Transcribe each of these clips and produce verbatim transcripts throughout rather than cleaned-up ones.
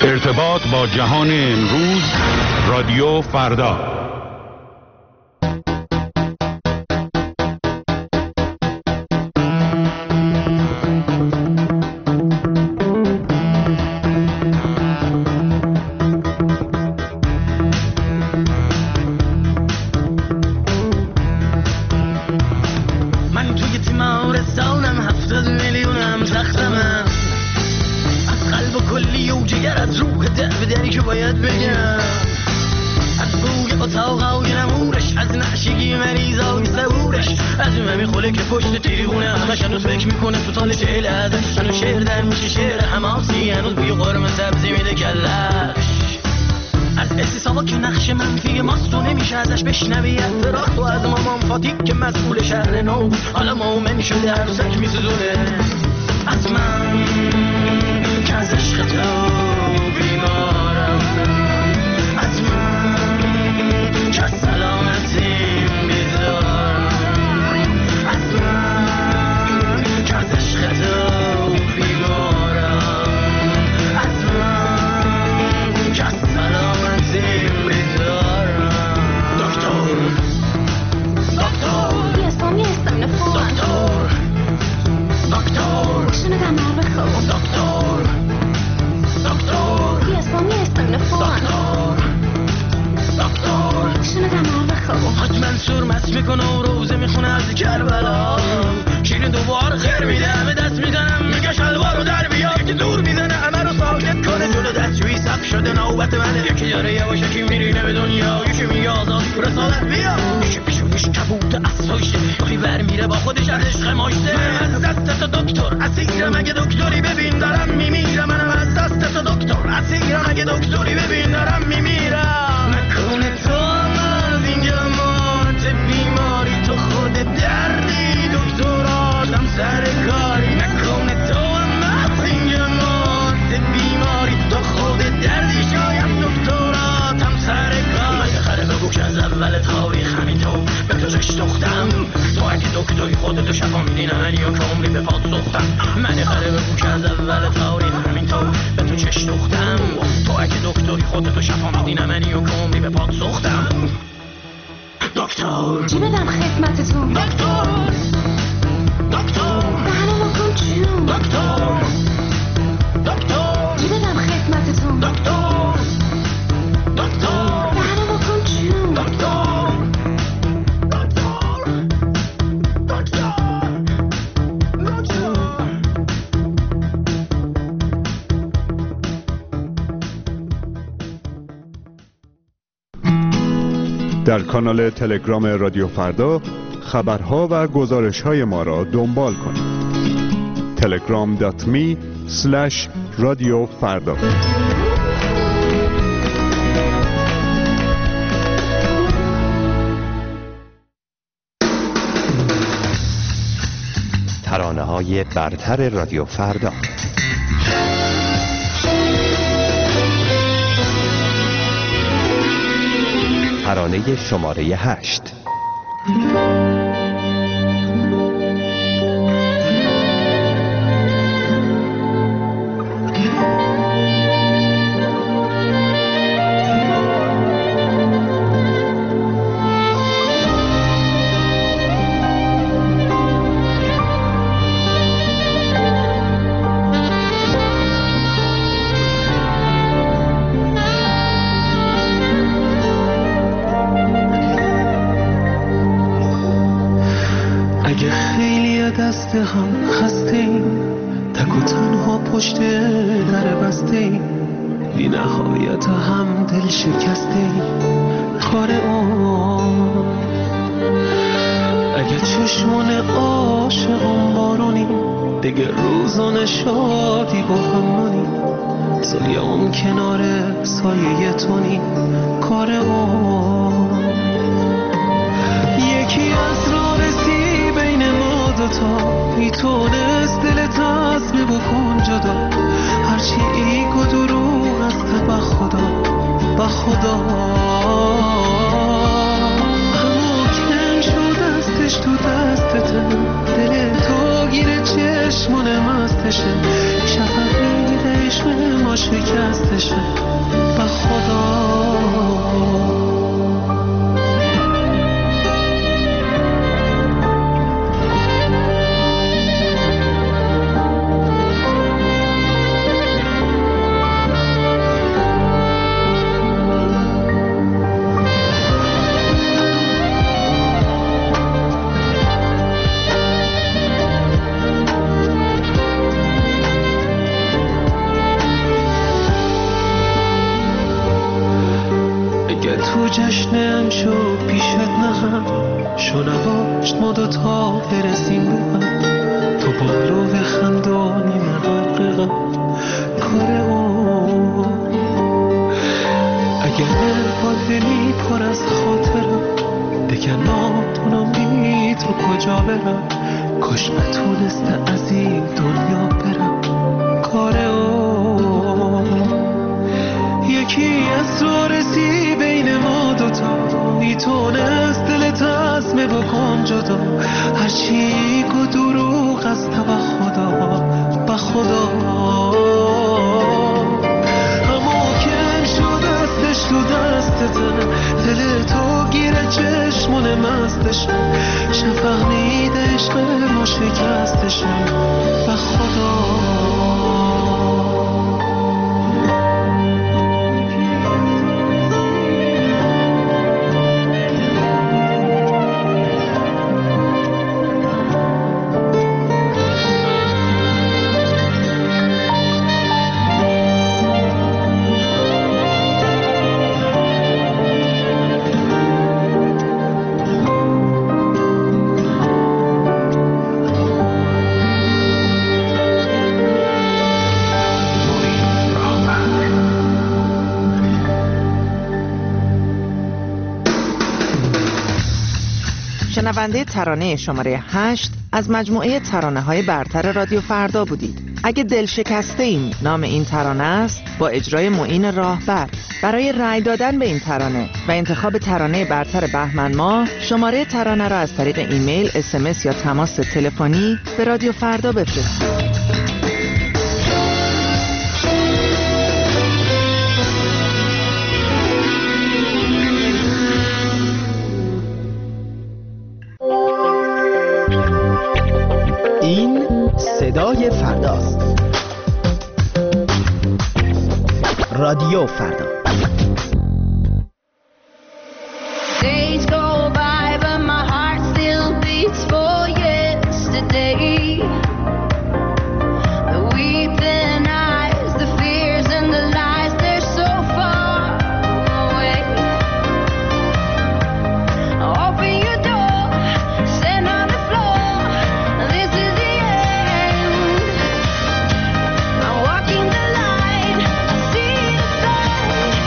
ارتباط با جهان امروز، رادیو فردا. بشنوی اعتراض تو از مامان فاتی که مسئول شهر نو حالا مومن شده عروسک میسوزونه از من که از عشق تو بیمارم، از من که از سلامتیم بیزارم، از من که از عشق تو بیمارم، از من که از سلامتیم بیزارم. Yes, I'm yes, I'm the fool. Doctor, doctor, شنو قمر بخون. doctor, doctor. Yes, I'm yes, I'm the fool. Doctor, doctor. شنو قمر بخون. حاج منصور مست میکنه و روزه میخونه از کربلا. شیرین دوبار خیر میده همه دست میزنم میگه شلوار رو در بیا. یکی دور میزنه همه رو ساکت کنه جلو دستشویی سب شده نوبت منه. یکی داره یواشکی میرینه به دنیا، یکی میگه آزاد رسالت بیا. یکی پیشونیش کبوت اسایشه، یکی بر میره با خودش از عشق ماشته. من از دست دکتر اسیرم اگه دکتری ببین دارم میمیرم. منم از دست دکتر اسیرم اگه دکتری ببین دارم میمیرم. نکنه تو از اینجا مات بیماری، تو خود دردی دکتر آدم سر کاری. نکنه تو از اینجا مات بیماری، تو خود دردی شاید دکتر آدم سر کاری. من خره بگو که از اول تاریخ همین تو به تو چش دختم. تو اگه دکتری خودتو شفا میدی نه من یا که عمری به پاد سختم. من خره بگو که از اول تاریخ همین تو به تو چش دختم. تو اگه دکتری خودتو شفا میدی نه من یا که عمری به پاد سختم. دکتر چی بدم خدمتتون؟ دکتر دکتر دهنو بکن جون. دکتر دکتر چی بدم خدمتتون؟ دکتر دکتر دهنو بکن جون. دکتر دکتر دکتر دکتر. در کانال تلگرام رادیو فردا خبرها و گزارش‌های ما را دنبال کنید. تلگرام دات می اسلش رادیو فردا. ترانه‌های برتر رادیو فردا. ترانه شماره هشت. دست هم خسته ایم، تک و تنها پشت در بسته ایم، بی نهایت هم دل شکسته ایم. کار اون اگه چشمان عاشقان بارونیم، دیگه روزان شادی با همونیم، سایه اون کنار سایه تونیم. کار اون یکی از راه رسی بین ما دوتا، میتونست دل تصمیم بکن جدا، هرچی ایگ و دروغ است به خدا به خدا. همو کن شد دستش تو دستته، دل تو گیره چشمون مستشه، شفقی عشق ما ما شکستشه به خدا. جشنم شو پیشت نخم شنواش ما دوتا برسیم رو هم تو بالو بخندانی من غرقم کار اون. اگر با دلی پر از خاطرم بگن ناتونم بی تو کجا برم، کاش نتونسته از این دنیا برم کار اون. یکی از رارسی بین ما دوتا میتونست دلت عزمه بکن جدا، هرچی گو دروغ از به خدا به خدا. اما کم شد دستش تو دستته، دل تو گیره چشمون مستشه، چه فهمید عشق ما شکستشه به خدا. شنونده ترانه شماره هشت از مجموعه ترانه‌های برتر رادیو فردا بودید. اگه دل شکسته ایم نام این ترانه است، با اجرای معین راهبر. برای رأی دادن به این ترانه و انتخاب ترانه برتر بهمن ماه، شماره ترانه را از طریق ایمیل، اس ام اس یا تماس تلفنی به رادیو فردا بفرستید. صدای فرداست. رادیو فردا. Days go by but my heart still beats for yesterday. The weeping eyes, the fears and the lies, they're so far away. Open your door, stand on the floor. This is the end. I'm walking the line, I see the sun.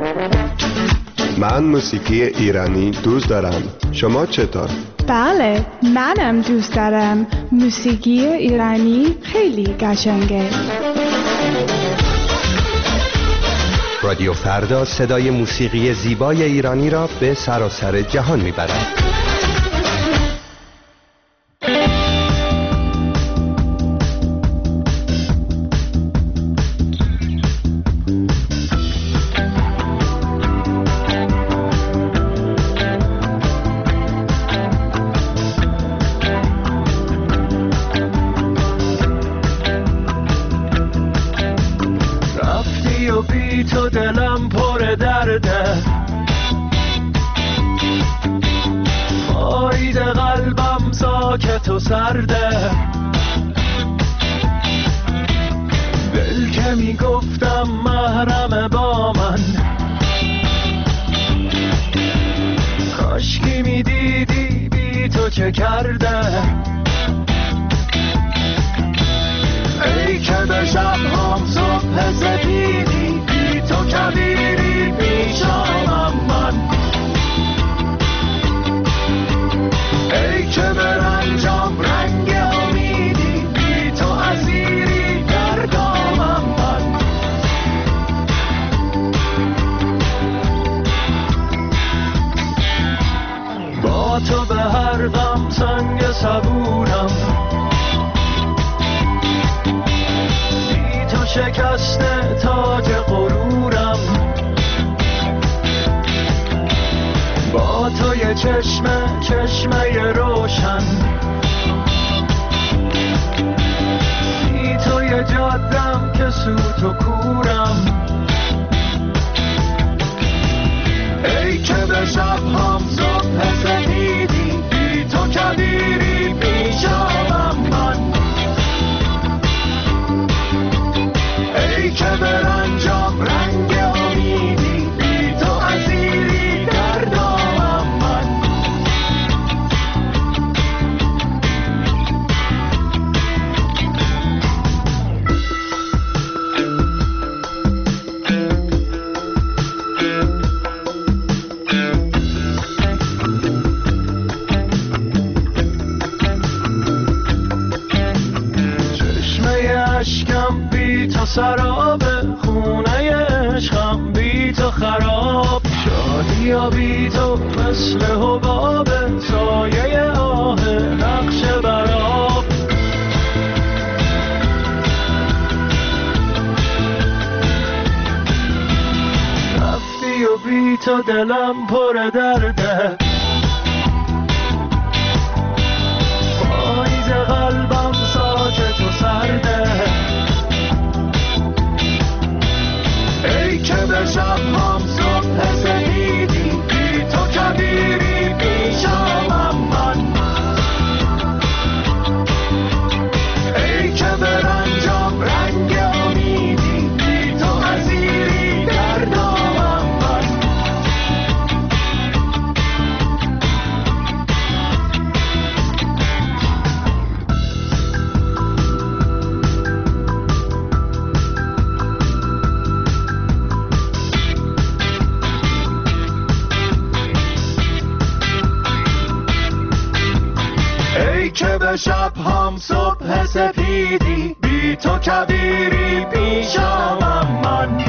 من موسیقی ایرانی دوست دارم. شما چطور؟ بله، منم دوست دارم. موسیقی ایرانی خیلی قشنگه. رادیو فردا صدای موسیقی زیبای ایرانی را به سراسر جهان میبرد. تو دلم پر درده، آید قلبم ساکت و سرده. دل که میگفتم محرم با من، کاشکی میدیدی بی تو چه کرده. ای که به شب هم صبح سپیدی، بی تو کبیری پیشامم من. ای که به رنجام رنگ امیدی، بی تو اسیری در دامم من. با تو به هر غم سنگ صبورم، شکسته تاج غرورم. با تو یه چشمه چشمه روشن، بی تو یه جادم که سوت و کورم. ای که به شب هم صبح سپیدی، بی تو کبیری پیشامم من. ای که به رنجام رنگ امیدی، بی تو اسیری در دامم من. چشمه اشکم بی تو سراب، خونه عشقم بی تو خراب. شادی یا بی تو مثل حباب، سایه آه نقش براب. رفتی و بی تو دلم پر درده، پاییز قلبم ساکت و سرده. ای که به شب هم صبح سپیدی، بی تو کبیری پیشامم من. ای که به رنجام رنگ امیدی، بی تو اسیری در دامم من. ای که به شب هم صبح سپیدی، بی تو کبیری پیشامم من.